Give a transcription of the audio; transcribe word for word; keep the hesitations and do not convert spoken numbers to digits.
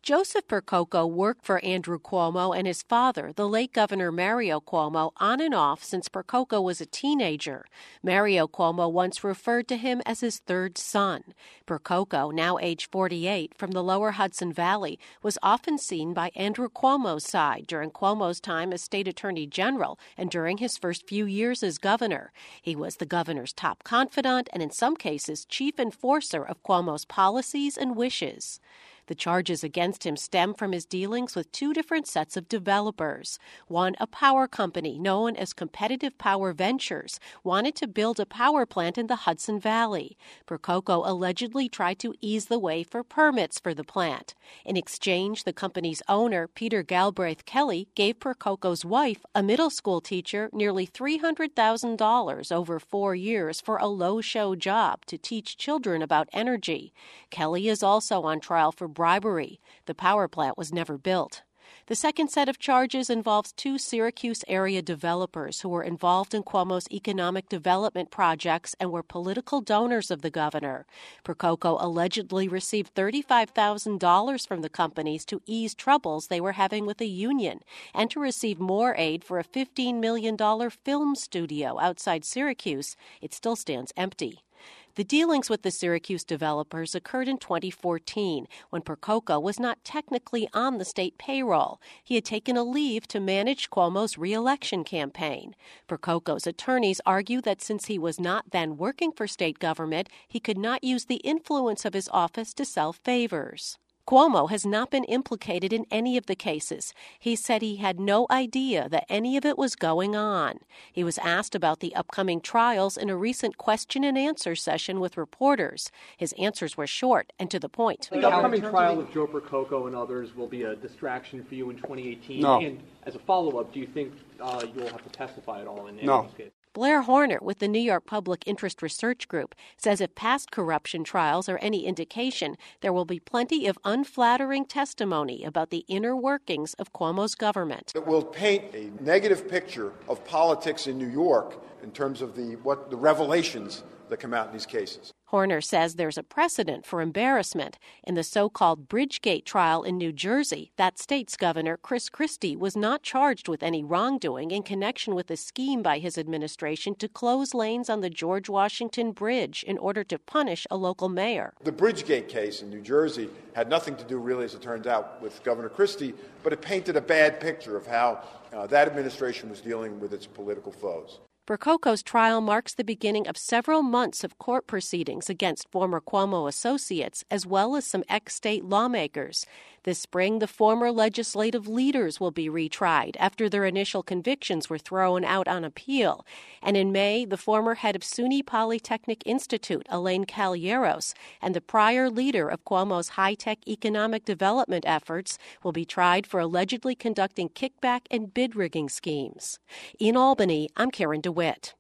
Joseph Percoco worked for Andrew Cuomo and his father, the late Governor Mario Cuomo, on and off since Percoco was a teenager. Mario Cuomo once referred to him as his third son. Percoco, now age forty-eight, from the lower Hudson Valley, was often seen by Andrew Cuomo's side during Cuomo's time as state attorney general and during his first few years as governor. He was the governor's top confidant and, in some cases, chief enforcer of Cuomo's policies and wishes. The charges against him stem from his dealings with two different sets of developers. One, a power company known as Competitive Power Ventures, wanted to build a power plant in the Hudson Valley. Percoco allegedly tried to ease the way for permits for the plant. In exchange, the company's owner, Peter Galbraith Kelly, gave Percoco's wife, a middle school teacher, nearly three hundred thousand dollars over four years for a low-show job to teach children about energy. Kelly is also on trial for bribery. The power plant was never built. The second set of charges involves two Syracuse area developers who were involved in Cuomo's economic development projects and were political donors of the governor. Percoco allegedly received thirty-five thousand dollars from the companies to ease troubles they were having with the union and to receive more aid for a fifteen million dollars film studio outside Syracuse. It still stands empty. The dealings with the Syracuse developers occurred in twenty fourteen, when Percoco was not technically on the state payroll. He had taken a leave to manage Cuomo's re-election campaign. Percoco's attorneys argue that since he was not then working for state government, he could not use the influence of his office to sell favors. Cuomo has not been implicated in any of the cases. He said he had no idea that any of it was going on. He was asked about the upcoming trials in a recent question and answer session with reporters. His answers were short and to the point. The upcoming trial of Joe Percoco and others will be a distraction for you in twenty eighteen. No. And as a follow-up, do you think uh, you'll have to testify at all in any No. of these cases? Blair Horner with the New York Public Interest Research Group says if past corruption trials are any indication, there will be plenty of unflattering testimony about the inner workings of Cuomo's government. It will paint a negative picture of politics in New York in terms of the what the revelations that come out in these cases. Horner says there's a precedent for embarrassment. In the so-called Bridgegate trial in New Jersey, that state's governor, Chris Christie, was not charged with any wrongdoing in connection with a scheme by his administration to close lanes on the George Washington Bridge in order to punish a local mayor. The Bridgegate case in New Jersey had nothing to do, really, as it turns out, with Governor Christie, but it painted a bad picture of how uh, that administration was dealing with its political foes. Percoco's trial marks the beginning of several months of court proceedings against former Cuomo associates, as well as some ex-state lawmakers. This spring, the former legislative leaders will be retried after their initial convictions were thrown out on appeal. And in May, the former head of SUNY Polytechnic Institute, Elaine Calleros, and the prior leader of Cuomo's high-tech economic development efforts will be tried for allegedly conducting kickback and bid rigging schemes. In Albany, I'm Karen DeWitt.